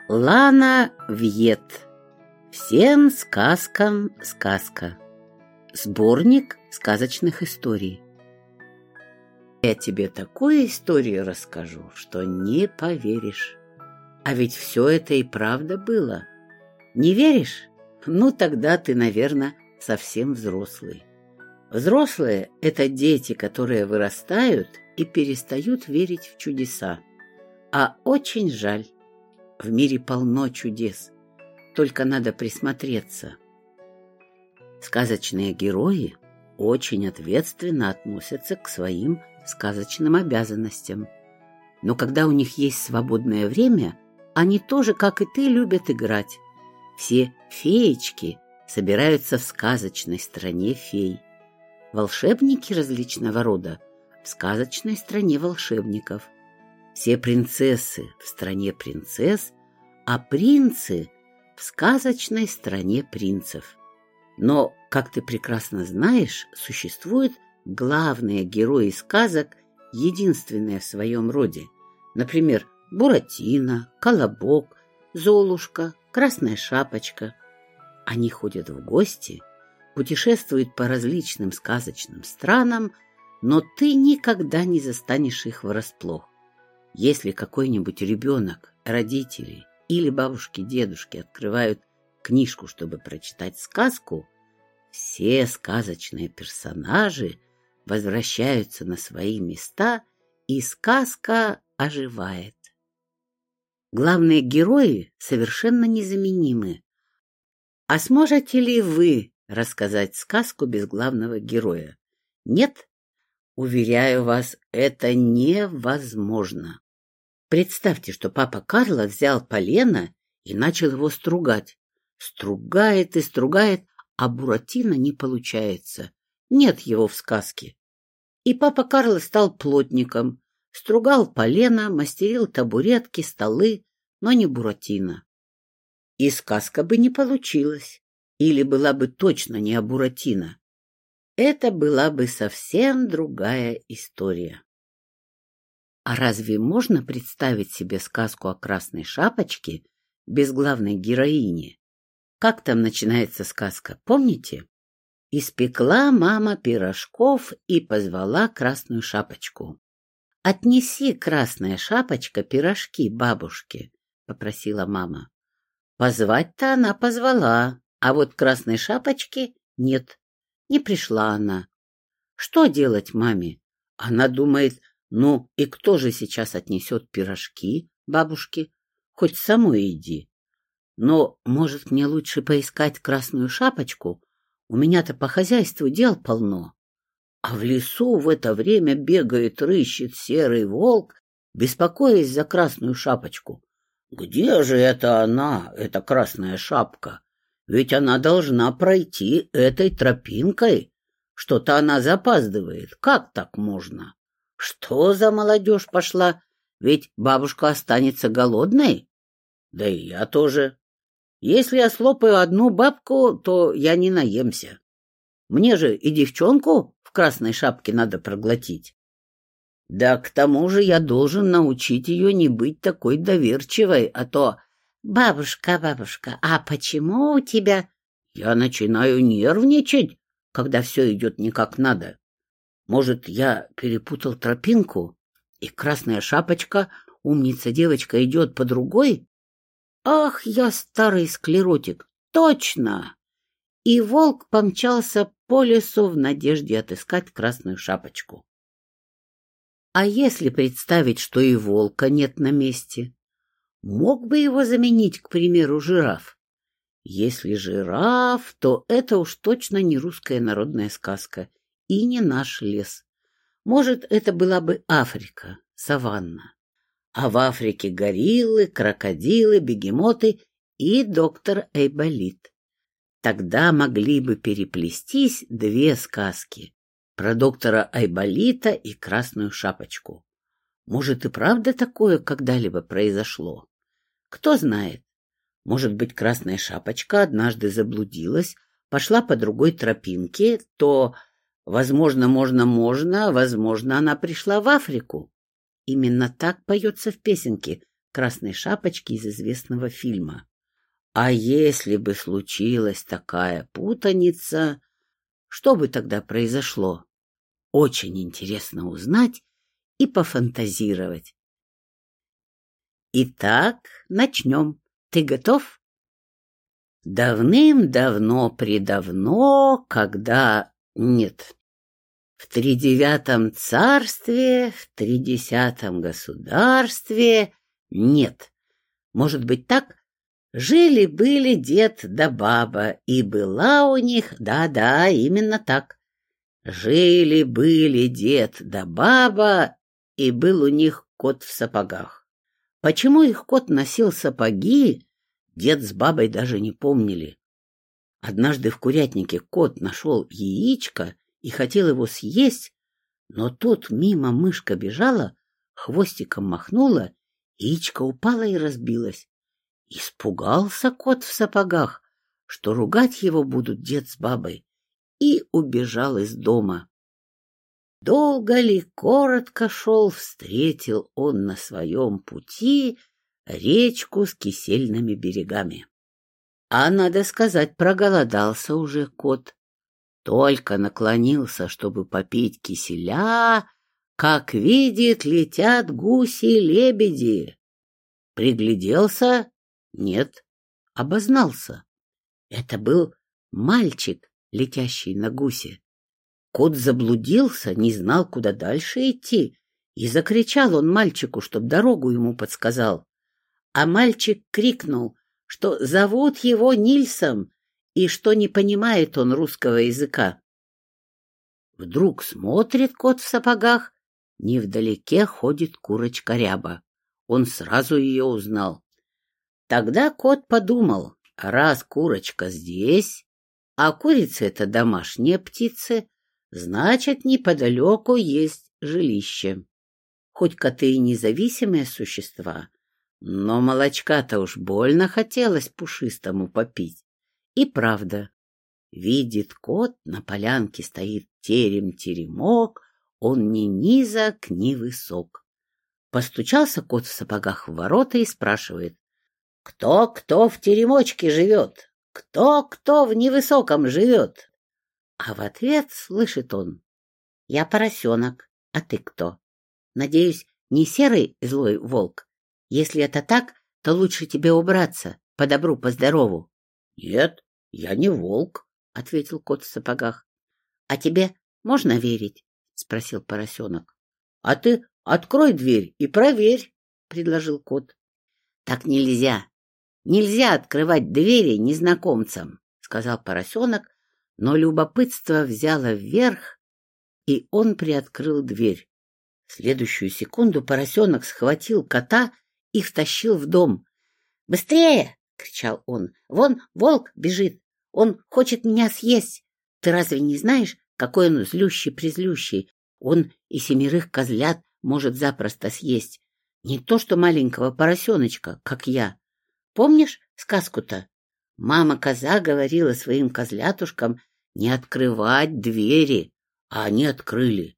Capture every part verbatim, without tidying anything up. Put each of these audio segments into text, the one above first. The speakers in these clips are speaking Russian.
Лана Вьет. Всем сказкам сказка. Сборник сказочных историй. Я тебе такую историю расскажу, что не поверишь. А ведь все это и правда было. Не веришь? Ну, тогда ты, наверное, совсем взрослый. Взрослые — это дети, которые вырастают и перестают верить в чудеса. А очень жаль. В мире полно чудес, только надо присмотреться. Сказочные герои очень ответственно относятся к своим сказочным обязанностям. Но когда у них есть свободное время, они тоже, как и ты, любят играть. Все феечки собираются в сказочной стране фей. Волшебники различного рода в сказочной стране волшебников. Все принцессы в стране принцесс, а принцы в сказочной стране принцев. Но, как ты прекрасно знаешь, существуют главные герои сказок, единственные в своем роде. Например, Буратино, Колобок, Золушка, Красная Шапочка. Они ходят в гости, путешествуют по различным сказочным странам, но ты никогда не застанешь их врасплох. Если какой-нибудь ребенок, родители или бабушки-дедушки открывают книжку, чтобы прочитать сказку, все сказочные персонажи возвращаются на свои места, и сказка оживает. Главные герои совершенно незаменимы. А сможете ли вы рассказать сказку без главного героя? Нет? Уверяю вас, это невозможно. Представьте, что папа Карло взял полено и начал его стругать. Стругает и стругает, а Буратино не получается. Нет его в сказке. И папа Карло стал плотником, стругал полено, мастерил табуретки, столы, но не Буратино. И сказка бы не получилась, или была бы точно не о Буратино. Это была бы совсем другая история. А разве можно представить себе сказку о Красной Шапочке без главной героини? Как там начинается сказка, помните? «Испекла мама пирожков и позвала Красную Шапочку». «Отнеси, Красная Шапочка, пирожки бабушке», — попросила мама. Позвать-то она позвала, а вот Красной Шапочки нет. Не пришла она. Что делать маме? Она думает, ну и кто же сейчас отнесет пирожки бабушке? Хоть самой иди. Но, может, мне лучше поискать Красную Шапочку? У меня-то по хозяйству дел полно. А в лесу в это время бегает, рыщет серый волк, беспокоясь за Красную Шапочку. Где же это она, эта Красная Шапка? Ведь она должна пройти этой тропинкой. Что-то она запаздывает. Как так можно? Что за молодежь пошла? Ведь бабушка останется голодной. Да и я тоже. Если я слопаю одну бабку, то я не наемся. Мне же и девчонку в Красной Шапке надо проглотить. Да к тому же я должен научить ее не быть такой доверчивой, а то... «Бабушка, бабушка, а почему у тебя...» Я начинаю нервничать, когда все идет не как надо. Может, я перепутал тропинку, и Красная Шапочка, умница девочка, идет по другой? Ах, я старый склеротик, точно! И волк помчался по лесу в надежде отыскать Красную Шапочку. А если представить, что и волка нет на месте? Мог бы его заменить, к примеру, жираф? Если жираф, то это уж точно не русская народная сказка и не наш лес. Может, это была бы Африка, саванна. А в Африке гориллы, крокодилы, бегемоты и доктор Айболит. Тогда могли бы переплестись две сказки про доктора Айболита и Красную Шапочку. Может, и правда такое когда-либо произошло? Кто знает. Может быть, Красная Шапочка однажды заблудилась, пошла по другой тропинке, то, возможно, можно-можно, возможно, она пришла в Африку. Именно так поется в песенке Красной Шапочки из известного фильма. А если бы случилась такая путаница, что бы тогда произошло? Очень интересно узнать и пофантазировать. Итак, начнем. Ты готов? Давным-давно-предавно, когда... Нет. В тридевятом царстве, в тридесятом государстве... Нет. Может быть так? Жили-были дед да баба, и была у них... Да-да, именно так. Жили-были дед да баба, и был у них кот в сапогах. Почему их кот носил сапоги, дед с бабой даже не помнили. Однажды в курятнике кот нашел яичко и хотел его съесть, но тут мимо мышка бежала, хвостиком махнула, яичко упало и разбилось. Испугался кот в сапогах, что ругать его будут дед с бабой, и убежал из дома. Долго ли, коротко шел, встретил он на своем пути речку с кисельными берегами. А, надо сказать, проголодался уже кот. Только наклонился, чтобы попить киселя, как видит, летят гуси-лебеди. Пригляделся? Нет, обознался. Это был мальчик, летящий на гусе. Кот заблудился, не знал, куда дальше идти, и закричал он мальчику, чтоб дорогу ему подсказал. А мальчик крикнул, что зовут его Нильсом и что не понимает он русского языка. Вдруг смотрит кот в сапогах, невдалеке ходит курочка Ряба. Он сразу ее узнал. Тогда кот подумал, раз курочка здесь, а курицы — это домашние птицы, значит, неподалеку есть жилище. Хоть коты и независимые существа, но молочка-то уж больно хотелось пушистому попить. И правда, видит кот, на полянке стоит терем-теремок, он ни низок, ни высок. Постучался кот в сапогах в ворота и спрашивает: «Кто-кто в теремочке живет? Кто-кто в невысоком живет?» А в ответ слышит он: «Я поросенок, а ты кто? Надеюсь, не серый злой волк? Если это так, то лучше тебе убраться, по добру, по здорову». «Нет, я не волк», — ответил кот в сапогах. «А тебе можно верить?» — спросил поросенок. «А ты открой дверь и проверь», — предложил кот. «Так нельзя. Нельзя открывать двери незнакомцам», — сказал поросенок, но любопытство взяло вверх, и он приоткрыл дверь. В следующую секунду поросенок схватил кота и втащил в дом. «Быстрее!» — кричал он. «Вон волк бежит! Он хочет меня съесть! Ты разве не знаешь, какой он злющий-призлющий? Он и семерых козлят может запросто съесть. Не то что маленького поросеночка, как я. Помнишь сказку-то? Мама-коза говорила своим козлятушкам не открывать двери, а они открыли».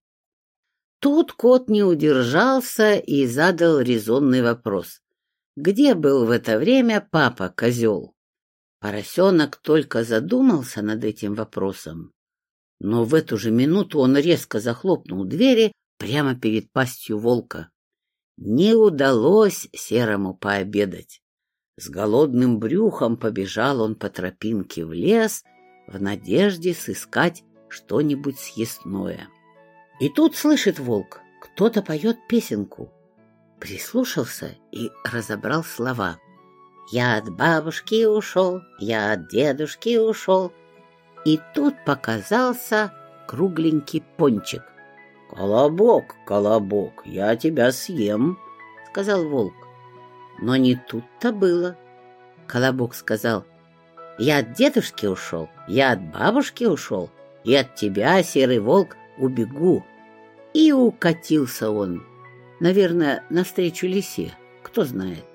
Тут кот не удержался и задал резонный вопрос: где был в это время папа-козел? Поросенок только задумался над этим вопросом, но в эту же минуту он резко захлопнул двери прямо перед пастью волка. Не удалось серому пообедать. С голодным брюхом побежал он по тропинке в лес в надежде сыскать что-нибудь съестное. И тут слышит волк, кто-то поет песенку. Прислушался и разобрал слова. «Я от бабушки ушел, я от дедушки ушел». И тут показался кругленький пончик. «Колобок, колобок, я тебя съем», — сказал волк. Но не тут-то было. Колобок сказал: «Я от дедушки ушел, я от бабушки ушел, и от тебя, серый волк, убегу». И укатился он, наверное, навстречу лисе, кто знает.